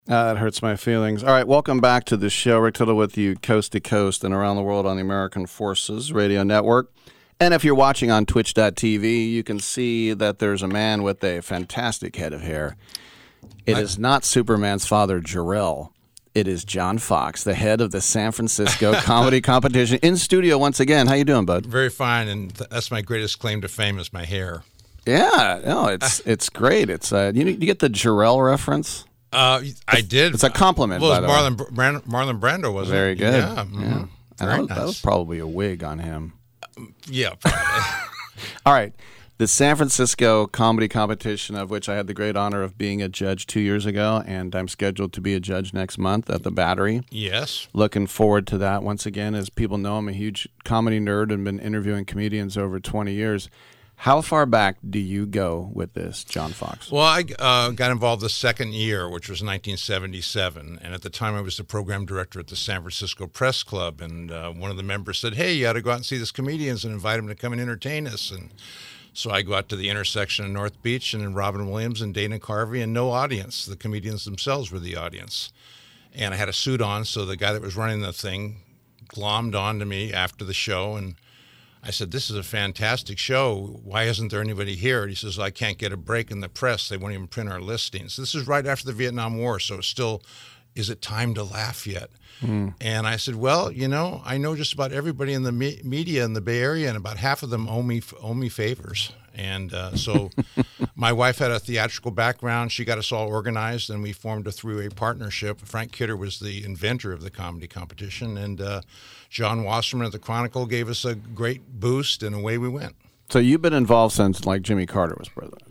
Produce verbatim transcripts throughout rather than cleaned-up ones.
Uh, that hurts my feelings. All right, welcome back to the show. Rick Tittle with you, coast to coast and around the world on the American Forces Radio Network. And if you're watching on twitch dot t v, you can see that there's a man with a fantastic head of hair. It I, is not Superman's father, Jor-El. It is John Fox, the head of the San Francisco Comedy Competition, in studio once again. How you doing, bud? Very fine, and th- that's my greatest claim to fame is my hair. Yeah, no, it's it's great. It's uh, you, you get the Jor-El reference? Uh, I did. It's a compliment. Well, by it the was Marlon, way. Brando, Marlon Brando, wasn't Very it? good. Yeah. Mm-hmm. yeah. Very that, was, nice. that was probably a wig on him. Yeah. Probably. All right. The San Francisco Comedy Competition, of which I had the great honor of being a judge two years ago, and I'm scheduled to be a judge next month at the Battery. Yes. Looking forward to that. Once again, as people know, I'm a huge comedy nerd and been interviewing comedians over twenty years. How far back do you go with this, John Fox? Well, I uh, got involved the second year, which was nineteen seventy-seven. And at the time, I was the program director at the San Francisco Press Club. And uh, one of the members said, hey, you ought to go out and see these comedians and invite them to come and entertain us. And so I go out to the intersection of North Beach, and Robin Williams and Dana Carvey, and no audience. The comedians themselves were the audience. And I had a suit on, so the guy that was running the thing glommed onto me after the show, and I said, this is a fantastic show. Why isn't there anybody here? And he says, I can't get a break in the press. They won't even print our listings. This is right after the Vietnam War, so it's still, is it time to laugh yet? Mm. And I said, well, you know, I know just about everybody in the me- media in the Bay Area, and about half of them owe me, owe me favors. And uh, so my wife had a theatrical background. She got us all organized, and we formed a three-way partnership. Frank Kidder was the inventor of the comedy competition, and uh, John Wasserman of the Chronicle gave us a great boost, and away we went. So you've been involved since, like, Jimmy Carter was president.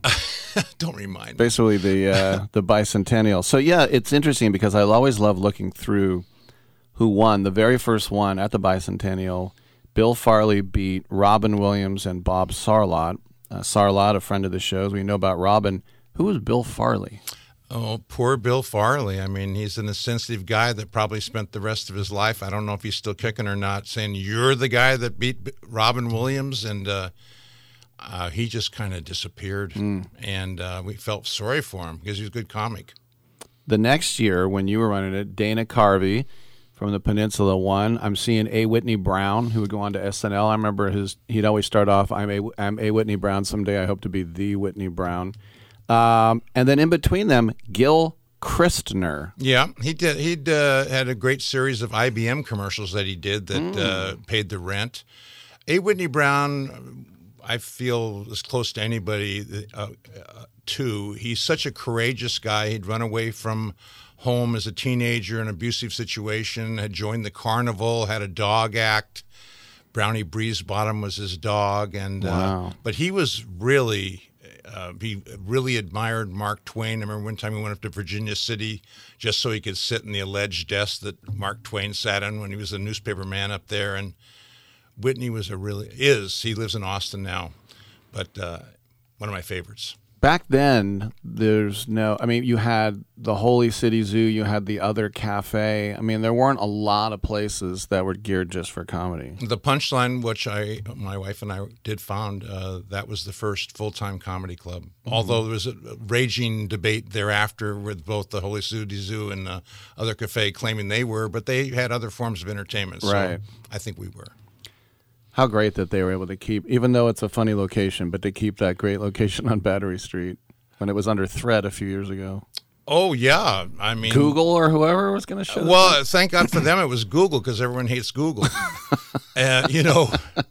Don't remind me. Basically the uh, the bicentennial. So, yeah, it's interesting because I always love looking through who won. The very first one at the bicentennial, Bill Farley beat Robin Williams and Bob Sarlott. Uh, Sarlott, a friend of the show. We know about Robin. Who was Bill Farley? Oh, poor Bill Farley. I mean, he's an insensitive guy that probably spent the rest of his life, I don't know if he's still kicking or not, saying, you're the guy that beat Robin Williams, and uh, uh, he just kind of disappeared. Mm. And uh, we felt sorry for him because he was a good comic. The next year, when you were running it, Dana Carvey from the Peninsula won. I'm seeing A. Whitney Brown, who would go on to S N L. I remember his. He'd always start off, I'm A. I'm A. Whitney Brown. Someday I hope to be the Whitney Brown. Um, and then in between them, Gil Christner. Yeah, he did. He'd uh, had a great series of I B M commercials that he did that mm. uh, paid the rent. A. Whitney Brown, I feel as close to anybody uh, uh, to. He's such a courageous guy. He'd run away from home as a teenager in an abusive situation, had joined the carnival, had a dog act. Brownie Breezebottom was his dog. and wow. uh, But he was really... Uh, he really admired Mark Twain. I remember one time he went up to Virginia City just so he could sit in the alleged desk that Mark Twain sat in when he was a newspaper man up there. And Whitney was a really, is, he lives in Austin now, but uh, one of my favorites. Back then, there's no, I mean, you had the Holy City Zoo, you had the Other Cafe. I mean, there weren't a lot of places that were geared just for comedy. The Punchline, which I, my wife and I did found, uh, that was the first full-time comedy club. Mm-hmm. Although there was a raging debate thereafter with both the Holy City Zoo and the Other Cafe claiming they were, but they had other forms of entertainment. So right. I think we were. How great that they were able to keep, even though it's a funny location, but to keep that great location on Battery Street when it was under threat a few years ago. Oh, yeah. I mean, Google or whoever was going to show Well, it. Thank God for them it was Google because everyone hates Google. And, you know,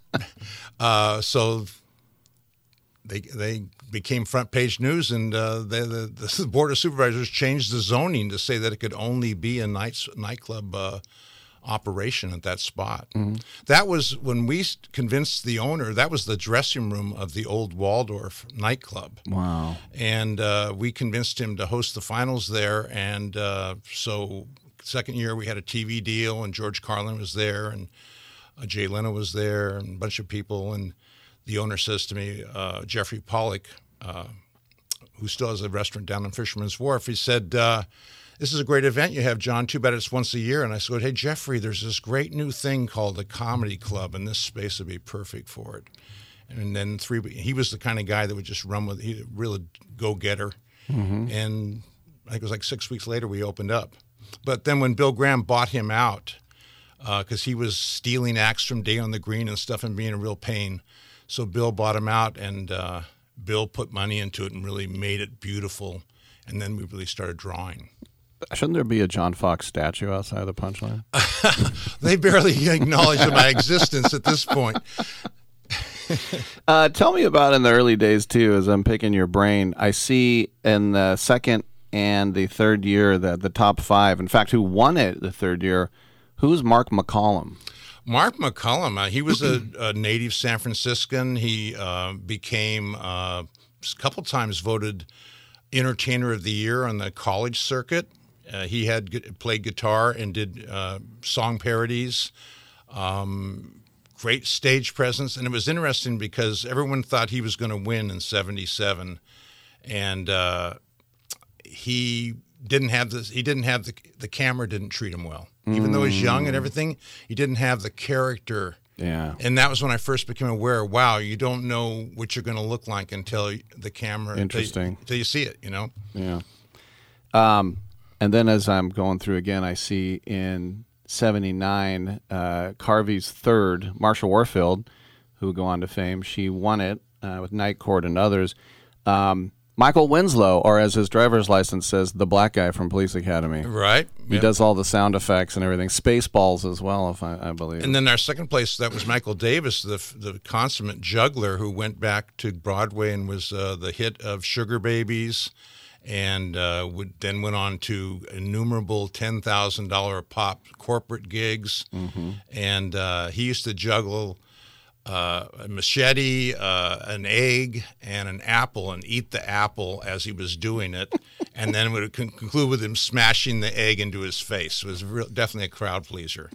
uh, so they they became front page news, and uh, they, the, the Board of Supervisors changed the zoning to say that it could only be a night, nightclub uh operation at that spot. Mm-hmm. That was when we convinced the owner, that was the dressing room of the old Waldorf nightclub. Wow. And uh, we convinced him to host the finals there. And uh, so second year we had a T V deal, and George Carlin was there, and uh, Jay Leno was there, and a bunch of people. And the owner says to me, uh, Jeffrey Pollack, uh, who still has a restaurant down on Fisherman's Wharf, he said, uh, this is a great event you have, John. Too bad it's once a year. And I said, hey, Jeffrey, there's this great new thing called the Comedy Club, and this space would be perfect for it. And then three, he was the kind of guy that would just run with, he really go-getter. Mm-hmm. And I think it was like six weeks later we opened up. But then when Bill Graham bought him out, because uh, he was stealing acts from Day on the Green and stuff and being a real pain, so Bill bought him out, and uh, Bill put money into it and really made it beautiful. And then we really started drawing. Shouldn't there be a John Fox statue outside the Punchline? They barely acknowledge my existence at this point. uh, tell me about in the early days, too, as I'm picking your brain. I see in the second and the third year that the top five, in fact, who won it the third year, who's Mark McCollum? Mark McCollum, uh, he was a, a native San Franciscan. He uh, became uh, a couple times voted Entertainer of the Year on the college circuit. Uh, he had played guitar and did uh, song parodies, um, great stage presence. And it was interesting because everyone thought he was going to win in seventy-seven. And uh, he didn't have this, he didn't have the, the camera didn't treat him well. Even though he's young and everything, he didn't have the character. Yeah. And that was when I first became aware, wow, you don't know what you're going to look like until the camera. Interesting. Until, until you see it, you know? Yeah. Um, and then as I'm going through again, I see in seventy-nine, uh, Carvey's third, Marsha Warfield, who would go on to fame, she won it uh, with Night Court and others. Um, Michael Winslow, or as his driver's license says, the black guy from Police Academy. Right. He yep. does all the sound effects and everything. Spaceballs as well, if I, I believe. And then our second place, that was Michael Davis, the the consummate juggler who went back to Broadway and was uh, the hit of Sugar Babies, and uh, would, then went on to innumerable ten thousand dollars pop corporate gigs. Mm-hmm. And uh, he used to juggle Uh, a machete, uh, an egg, and an apple, and eat the apple as he was doing it, and then would con- conclude with him smashing the egg into his face. It was real, definitely a crowd pleaser.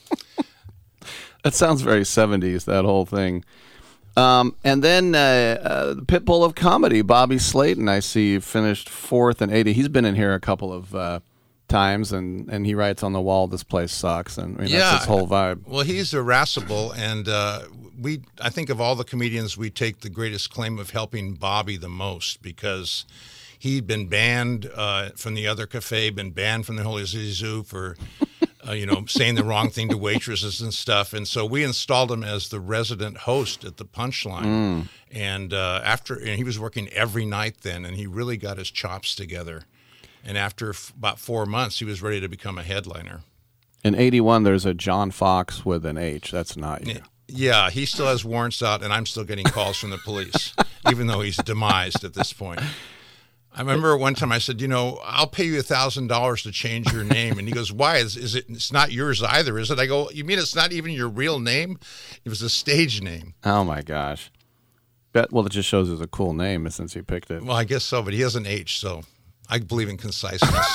That sounds very seventies, that whole thing. Um, and then uh, uh, the Pitbull of comedy, Bobby Slayton, I see finished fourth in eighty. He's been in here a couple of uh, times, and, and he writes on the wall, "This place sucks," and I mean, yeah. that's his whole vibe. Well, he's irascible, and uh, we I think of all the comedians, we take the greatest claim of helping Bobby the most, because he'd been banned uh, from the other cafe, been banned from the Holy City Zoo for uh, you know saying the wrong thing to waitresses and stuff, and so we installed him as the resident host at the Punchline. Mm. And uh, after and he was working every night then, and he really got his chops together. And after f- about four months, he was ready to become a headliner. In eighty-one, there's a John Fox with an H. That's not you. Yeah, he still has warrants out, and I'm still getting calls from the police, even though he's demised at this point. I remember one time I said, you know, I'll pay you one thousand dollars to change your name. And he goes, why? Is, is it? It's not yours either, is it? I go, you mean it's not even your real name? It was a stage name. Oh, my gosh. That, well, it just shows it's a cool name since he picked it. Well, I guess so, but he has an H, so I believe in conciseness.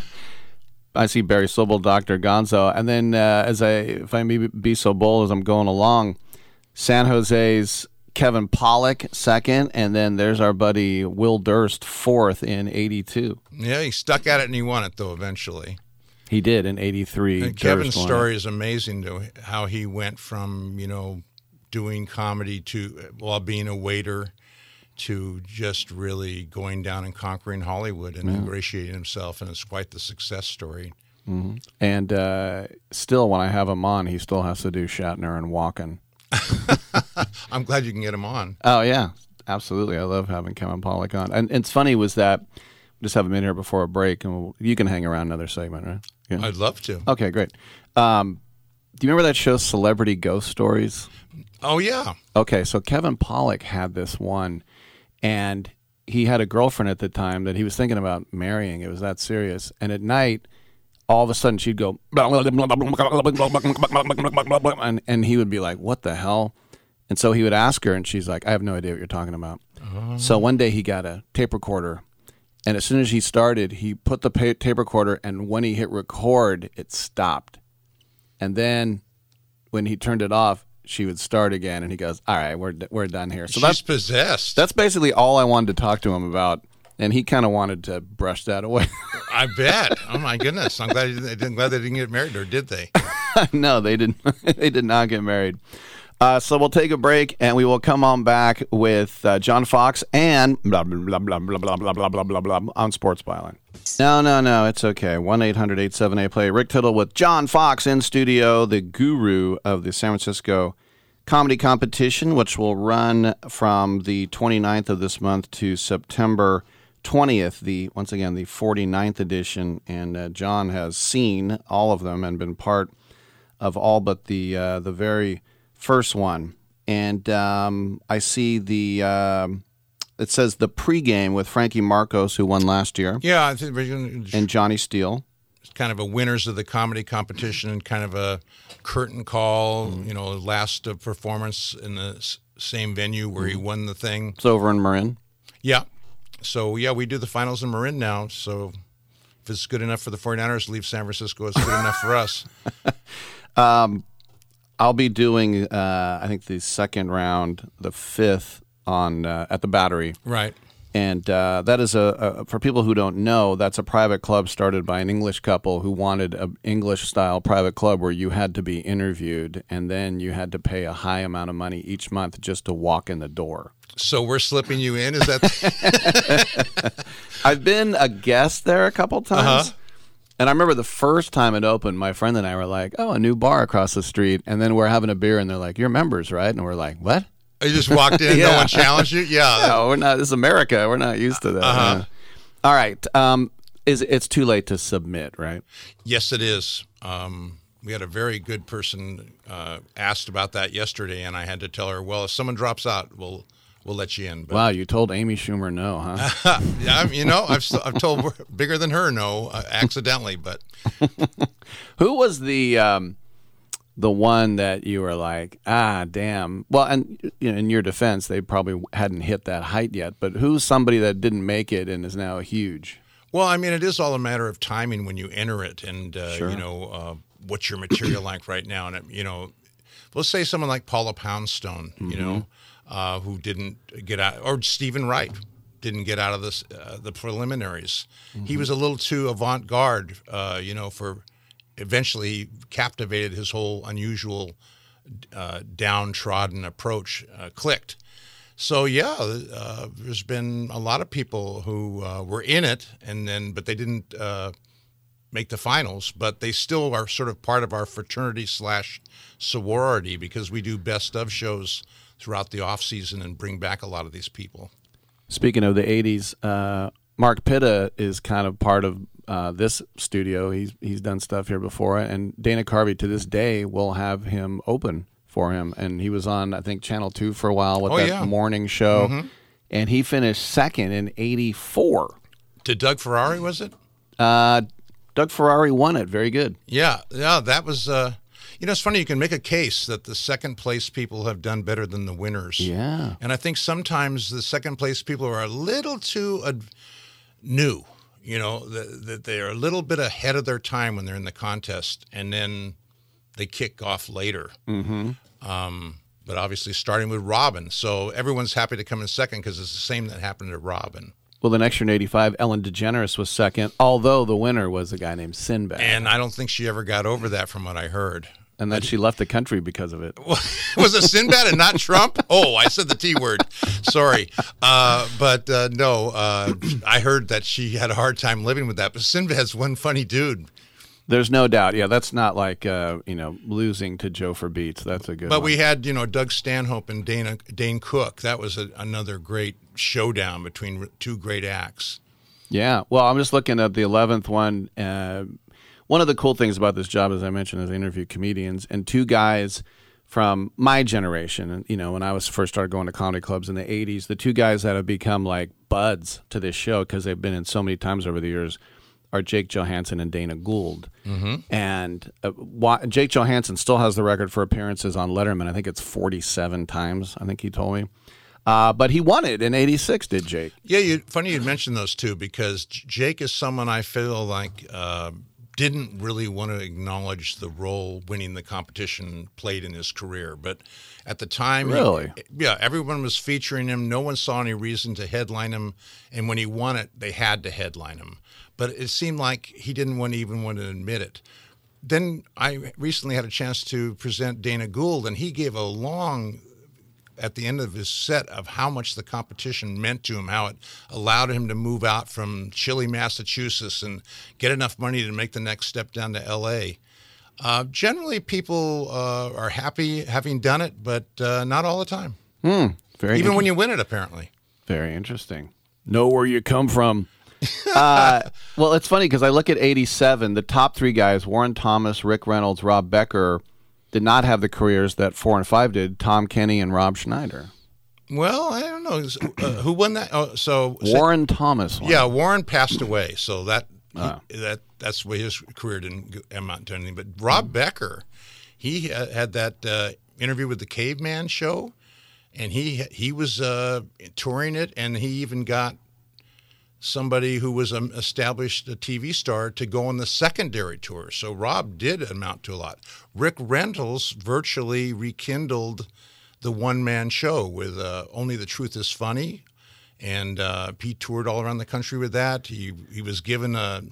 I see Barry Sobel, Doctor Gonzo, and then uh, as I, if I may be so bold as I'm going along, San Jose's Kevin Pollak second, and then there's our buddy Will Durst fourth in eighty-two. Yeah, he stuck at it and he won it though eventually. He did in eighty-three. And Kevin's story is amazing to how he went from you know doing comedy to while being a waiter to just really going down and conquering Hollywood and yeah. ingratiating himself, and it's quite the success story. Mm-hmm. And uh, still, when I have him on, he still has to do Shatner and Walken. I'm glad you can get him on. Oh, yeah, absolutely. I love having Kevin Pollak on. And, and it's funny was that, just have him in here before a break, and we'll, you can hang around another segment, right? Yeah. I'd love to. Okay, great. Um, do you remember that show, Celebrity Ghost Stories? Oh, yeah. Okay, so Kevin Pollak had this one, and he had a girlfriend at the time that he was thinking about marrying. It was that serious. And at night, all of a sudden, she'd go, and, and he would be like, what the hell? And so he would ask her, and she's like, I have no idea what you're talking about. Uh-huh. So one day he got a tape recorder, and as soon as he started, he put the pa- tape recorder, and when he hit record, it stopped. And then when he turned it off, she would start again, and he goes, all right, we're we're done here. So She's that's possessed. That's basically all I wanted to talk to him about, and he kind of wanted to brush that away. I bet. Oh, my goodness. I'm glad, I'm glad they didn't get married, or did they? No, they didn't. They did not get married. Uh, so we'll take a break, and we will come on back with uh, John Fox and blah, blah, blah, blah, blah, blah, blah, blah, blah, blah, blah, on Sports Byline. No, no, no, it's okay. one eight hundred eight seven eight play. Rick Tittle with John Fox in studio, the guru of the San Francisco comedy competition, which will run from the twenty-ninth of this month to September twentieth, the once again, the forty-ninth edition. And uh, John has seen all of them and been part of all but the uh, the very first one. And um, I see the, um, it says the pregame with Frankie Marcos, who won last year. Yeah, I think we're gonna, and Johnny Steele. It's kind of a winners of the comedy competition and kind of a curtain call, mm-hmm. you know, last uh, performance in the s- same venue where mm-hmm. he won the thing. It's over in Marin. Yeah. So, yeah, we do the finals in Marin now. So if it's good enough for the 49ers to leave San Francisco, it's good enough for us. Um, I'll be doing, uh, I think, the second round, the fifth on uh, at the Battery. Right. And uh, that is, a, a for people who don't know, that's a private club started by an English couple who wanted an English-style private club where you had to be interviewed, and then you had to pay a high amount of money each month just to walk in the door. So we're slipping you in? Is that? I've been a guest there a couple times. Uh-huh. And I remember the first time it opened, my friend and I were like, oh, a new bar across the street. And then we're having a beer, and they're like, you're members, right? And we're like, what? You just walked in, yeah. No one challenged you? Yeah. No, we're not. This is America. We're not used to that. Uh-huh. Yeah. All right. Um, is It's too late to submit, right? Yes, it is. Um, we had a very good person uh, asked about that yesterday, and I had to tell her, well, if someone drops out, we'll we'll let you in. But, wow, you told Amy Schumer no, huh? yeah, you know, I've I've told bigger than her no, uh, accidentally, but who was the um, the one that you were like, ah, damn? Well, and you know, in your defense, they probably hadn't hit that height yet. But who's somebody that didn't make it and is now huge? Well, I mean, it is all a matter of timing when you enter it, and uh, sure. you know uh, what's your material like right now, and you know, let's say someone like Paula Poundstone, mm-hmm. you know. Uh, who didn't get out, or Stephen Wright didn't get out of this, uh, the preliminaries. Mm-hmm. He was a little too avant-garde, uh, you know, for eventually he captivated his whole unusual uh, downtrodden approach, uh, clicked. So, yeah, uh, there's been a lot of people who uh, were in it, and then but they didn't uh, make the finals, but they still are sort of part of our fraternity slash sorority because we do best of shows throughout the off season and bring back a lot of these people. Speaking of the eighties, uh, Mark Pitta is kind of part of uh, this studio. He's he's done stuff here before, and Dana Carvey to this day will have him open for him. And he was on, I think, Channel two for a while with oh, that yeah. morning show, mm-hmm. and he finished second in eighty-four. To Doug Ferrari, was it? Uh, Doug Ferrari won it. Very good. Yeah, yeah, that was. Uh, you know, it's funny. You can make a case that the second place people have done better than the winners. Yeah, and I think sometimes the second place people are a little too uh, new. You know, that the, they are a little bit ahead of their time when they're in the contest, and then they kick off later. Mm-hmm. Um, but obviously, starting with Robin, so everyone's happy to come in second because it's the same that happened to Robin. Well, the next year in eighty-five, Ellen DeGeneres was second, although the winner was a guy named Sinbad. And I don't think she ever got over that from what I heard. And then she left the country because of it. Was it Sinbad and not Trump? Oh, I said the T word. Sorry. Uh, but uh, no, uh, I heard that she had a hard time living with that. But Sinbad's one funny dude. There's no doubt. Yeah, that's not like, uh, you know, losing to Joe for Beats. That's a good But one. we had, you know, Doug Stanhope and Dana, Dane Cook. That was a, another great showdown between two great acts. Yeah. Well, I'm just looking at the eleventh one. Uh, one of the cool things about this job, as I mentioned, is I interview comedians, and two guys from my generation, and you know, when I was first started going to comedy clubs in the eighties, the two guys that have become like buds to this show because they've been in so many times over the years are Jake Johansson and Dana Gould. Mm-hmm. And uh, why, Jake Johansson still has the record for appearances on Letterman. I think it's forty-seven times, I think he told me. Uh, but he won it in eighty-six, did Jake? Yeah, you, funny you'd mention those two because Jake is someone I feel like uh, didn't really want to acknowledge the role winning the competition played in his career. But at the time, really? He, yeah, everyone was featuring him. No one saw any reason to headline him. And when he won it, they had to headline him. But it seemed like he didn't want to even want to admit it. then I recently had a chance to present Dana Gould, and he gave a long, at the end of his set, of how much the competition meant to him, how it allowed him to move out from chilly Massachusetts and get enough money to make the next step down to L A. Uh, generally, people uh, are happy having done it, but uh, not all the time. Hmm. Very Even when you win it, apparently. Very interesting. Know where you come from. uh, well, it's funny because I look at eighty-seven, the top three guys, Warren Thomas, Rick Reynolds, Rob Becker, did not have the careers that four and five did, Tom Kenny and Rob Schneider. Well, I don't know. Uh, who won that? Oh, so Warren so, Thomas won. Yeah, Warren passed away, so that uh. he, that that's why his career didn't amount to anything. But Rob mm-hmm. Becker, he had that uh, interview with the Caveman Show, and he he was uh, touring it, and he even got somebody who was an established a T V star to go on the secondary tour. So Rob did amount to a lot. Rick Reynolds virtually rekindled the one-man show with uh, Only the Truth is Funny, and uh, he toured all around the country with that. He he was given a,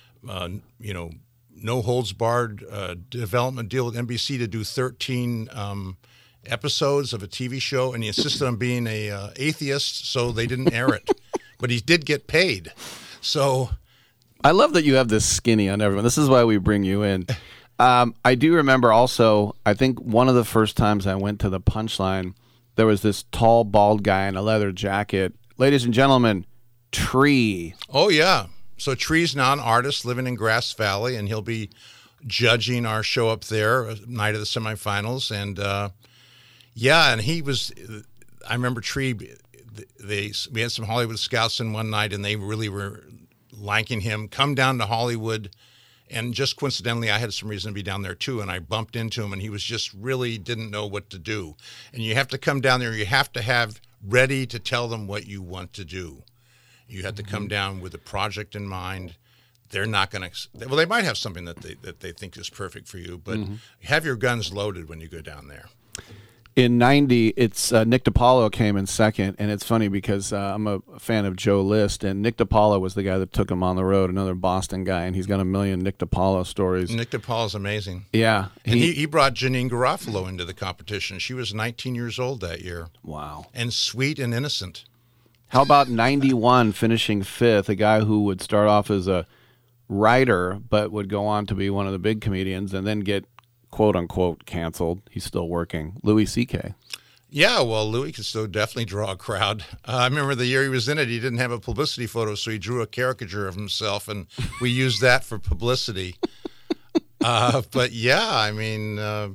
a you know no holds barred uh, development deal with N B C to do thirteen um, episodes of a T V show, and he insisted on being a uh, atheist, so they didn't air it. But he did get paid. So I love that you have this skinny on everyone. This is why we bring you in. Um, I do remember also, I think one of the first times I went to the Punchline, there was this tall, bald guy in a leather jacket. Ladies and gentlemen, Tree. Oh, yeah. So Tree's now an artist living in Grass Valley, and he'll be judging our show up there, night of the semifinals. And, uh, yeah, and he was, I remember Tree... They we had some Hollywood scouts in one night, and they really were liking him. Come down to Hollywood, and just coincidentally, I had some reason to be down there too. And I bumped into him, and he was just really didn't know what to do. And you have to come down there. You have to have ready to tell them what you want to do. You have to come down with a project in mind. They're not going to. Well, they might have something that they that they think is perfect for you, but mm-hmm. have your guns loaded when you go down there. In ninety, it's uh, Nick DiPaolo came in second, and it's funny because uh, I'm a fan of Joe List, and Nick DiPaolo was the guy that took him on the road, another Boston guy, and he's got a million Nick DiPaolo stories. Nick DiPaolo's amazing. Yeah. He, and he, he brought Janine Garofalo into the competition. She was nineteen years old that year. Wow. And sweet and innocent. How about ninety-one finishing fifth, a guy who would start off as a writer but would go on to be one of the big comedians and then get quote-unquote canceled. He's still working. Louis C K. Yeah, well, Louis could still definitely draw a crowd. Uh, I remember the year he was in it, he didn't have a publicity photo, so he drew a caricature of himself, and we used that for publicity. Uh, but, yeah, I mean, uh,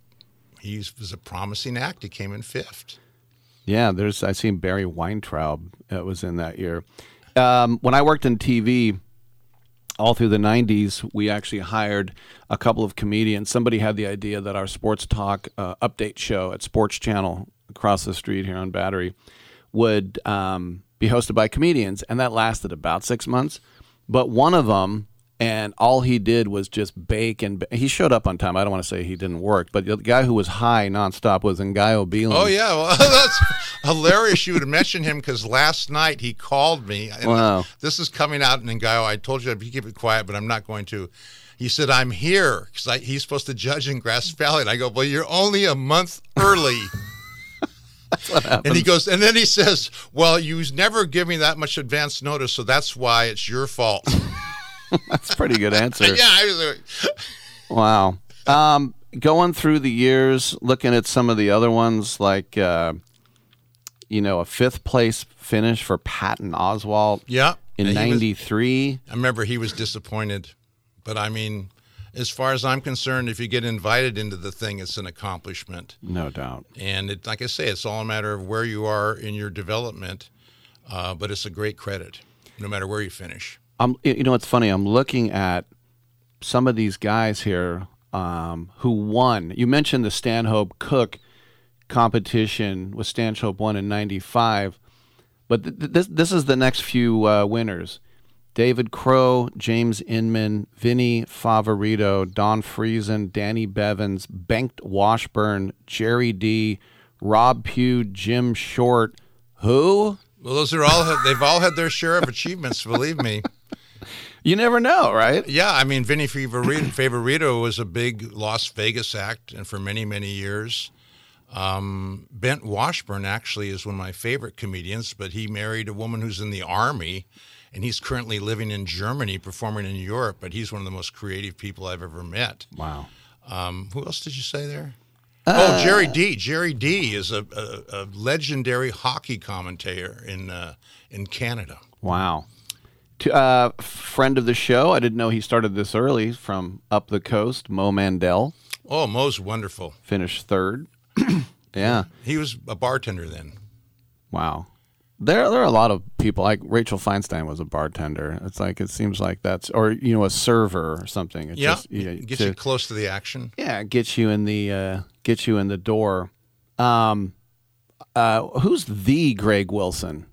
he was a promising act. He came in fifth. Yeah, there's. I seen Barry Weintraub uh, was in that year. Um, when I worked in T V, all through the nineties, we actually hired a couple of comedians. Somebody had the idea that our sports talk uh, update show at Sports Channel across the street here on Battery would um, be hosted by comedians, and that lasted about six months. But one of them, and all he did was just bake and ba- he showed up on time. I don't want to say he didn't work, but the guy who was high nonstop was Ngaio Beelan. Oh, yeah. Well, that's hilarious you would mention him because last night he called me. And wow. This is coming out in Ngaio. I told you I'd keep it quiet, but I'm not going to. He said, I'm here because he's supposed to judge in Grass Valley. And I go, well, you're only a month early. That's what happens. And he goes, and then he says, well, you never give me that much advance notice, so that's why it's your fault. That's a pretty good answer. Yeah. I was, wow. Um, going through the years, looking at some of the other ones, like, uh, you know, a fifth place finish for Patton Oswalt yeah, in ninety-three. I remember he was disappointed. But, I mean, as far as I'm concerned, if you get invited into the thing, it's an accomplishment. No doubt. And it, like I say, it's all a matter of where you are in your development, uh, but it's a great credit, no matter where you finish. Um, you know, it's funny. I'm looking at some of these guys here um, who won. You mentioned the Stanhope Cook competition with Stanhope won in ninety-five, but th- this this is the next few uh, winners. David Crow, James Inman, Vinny Favorito, Don Friesen, Danny Bevins, Bengt Washburn, Jerry D, Rob Pugh, Jim Short. Who? Well, those are all, they've all had their share of achievements, believe me. You never know, right? Yeah, I mean, Vinny Favorito, Favorito was a big Las Vegas act, and for many, many years. Um, Bent Washburn actually is one of my favorite comedians, but he married a woman who's in the Army, and he's currently living in Germany, performing in Europe, but he's one of the most creative people I've ever met. Wow. Um, who else did you say there? Uh, oh, Jerry D. Jerry D. is a, a, a legendary hockey commentator in uh, in Canada. Wow. To, uh, friend of the show, I didn't know he started this early, from up the coast, Mo Mandel. Oh, Mo's wonderful. Finished third. Yeah. He was a bartender then. Wow. There there are a lot of people, like Rachel Feinstein was a bartender. It's like, it seems like that's, or, you know, a server or something. It Yeah, just, you know, gets to, you close to the action. Yeah, gets you in the, uh, gets you in the door. Um, uh, who's the Greg Wilson?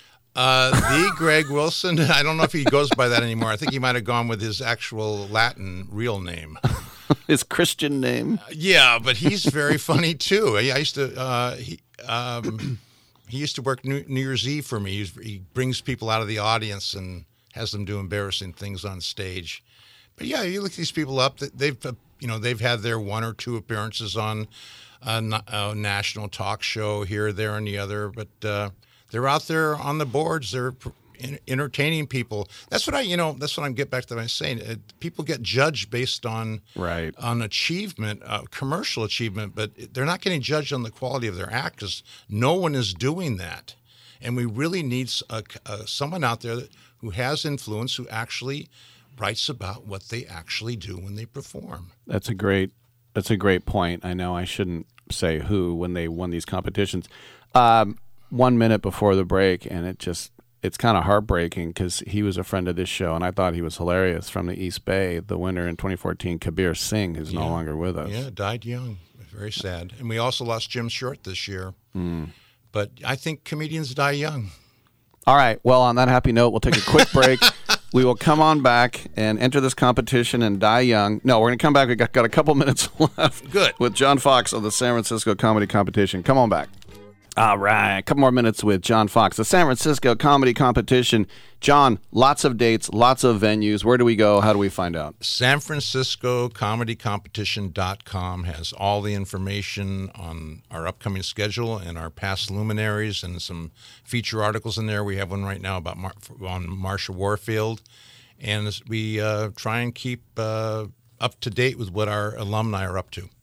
Uh, the Greg Wilson, I don't know if he goes by that anymore. I think he might have gone with his actual Latin real name. His Christian name? Yeah, but he's very funny too. I used to, uh, he, um, he used to work New, New Year's Eve for me. He's, he brings people out of the audience and has them do embarrassing things on stage. But yeah, you look these people up. They've, uh, you know, they've had their one or two appearances on a, a national talk show here, there, and the other. But uh, they're out there on the boards. They're entertaining people. That's what I, you know, that's what I'm getting back to what I was saying. Uh, people get judged based on right. on achievement, uh, commercial achievement, but they're not getting judged on the quality of their act, because no one is doing that. And we really need a, a, someone out there that, who has influence, who actually writes about what they actually do when they perform. That's a great, that's a great point. I know I shouldn't say who when they won these competitions. Um, one minute before the break, and it just, it's kind of heartbreaking, because he was a friend of this show, and I thought he was hilarious, from the East Bay, the winner in twenty fourteen, Kabir Singh, who's yeah. no longer with us. Yeah, died young. Very sad. And we also lost Jim Short this year. Mm. But I think comedians die young. All right. Well, on that happy note, we'll take a quick break. We will come on back and enter this competition and die young. No, we're going to come back. We've got, got a couple minutes left. Good. With John Fox of the San Francisco Comedy Competition. Come on back. All right. A couple more minutes with John Fox, the San Francisco Comedy Competition. John, lots of dates, lots of venues. Where do we go? How do we find out? San Francisco Comedy Competition dot com has all the information on our upcoming schedule and our past luminaries, and some feature articles in there. We have one right now about Mar- on Marsha Warfield. And we uh, try and keep uh, up to date with what our alumni are up to.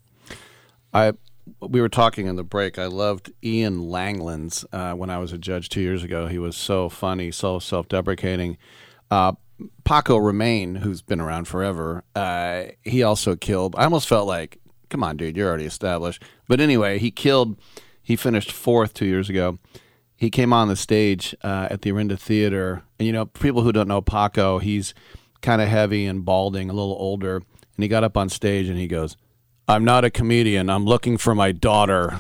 I We were talking in the break. I loved Ian Langlands uh, when I was a judge two years ago. He was so funny, so self-deprecating. Uh, Paco Remain, who's been around forever, uh, he also killed. I almost felt like, come on, dude, you're already established. But anyway, he killed. He finished fourth two years ago. He came on the stage uh, at the Orinda Theater. And, you know, people who don't know Paco, he's kind of heavy and balding, a little older. And he got up on stage and he goes, "I'm not a comedian. I'm looking for my daughter."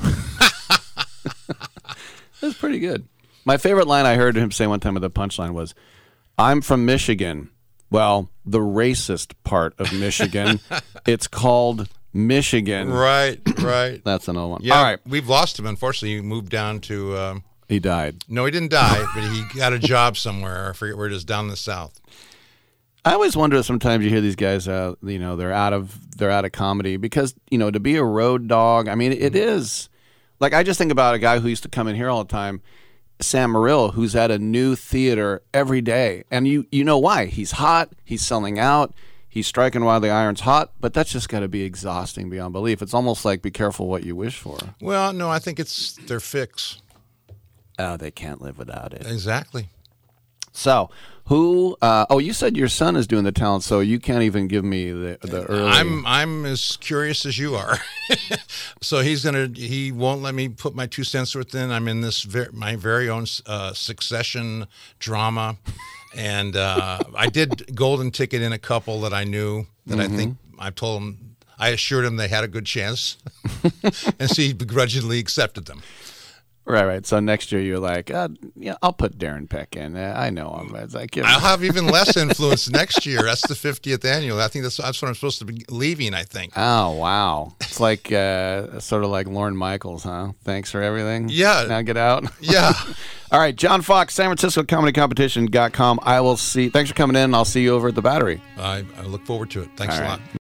That's pretty good. My favorite line I heard him say one time with a punchline was, "I'm from Michigan. Well, the racist part of Michigan. It's called Michigan." Right, right. That's another one. Yeah, all right. We've lost him. Unfortunately, he moved down to... Um, he died. No, he didn't die, but he got a job somewhere. I forget where it is, down in the South. I always wonder, sometimes you hear these guys, uh, you know, they're out of they're out of comedy, because, you know, to be a road dog, I mean, it is, like, I just think about a guy who used to come in here all the time, Sam Morrill, who's at a new theater every day. And you, you know why. He's hot, he's selling out, he's striking while the iron's hot, but that's just got to be exhausting beyond belief. It's almost like, be careful what you wish for. Well, no, I think it's their fix. Oh, they can't live without it. Exactly. So, who? Uh, oh, you said your son is doing the talent, so you can't even give me the the early. I'm I'm as curious as you are. So he's gonna he won't let me put my two cents worth in. I'm in this ver- my very own uh, Succession drama, and uh, I did golden ticket in a couple that I knew that mm-hmm. I think I told him I assured him they had a good chance, and so he begrudgingly accepted them. Right, right. So next year you're like, uh, yeah, I'll put Darren Peck in. Uh, I know him. It's like, I'll have even less influence next year. That's the fiftieth annual. I think that's that's when I'm supposed to be leaving, I think. Oh, wow. It's like uh, sort of like Lorne Michaels, huh? Thanks for everything. Yeah. Now get out. Yeah. All right, John Fox, San Francisco Comedy Competition dot com. I will see. Thanks for coming in. I'll see you over at the Battery. I, I look forward to it. Thanks All a right. lot.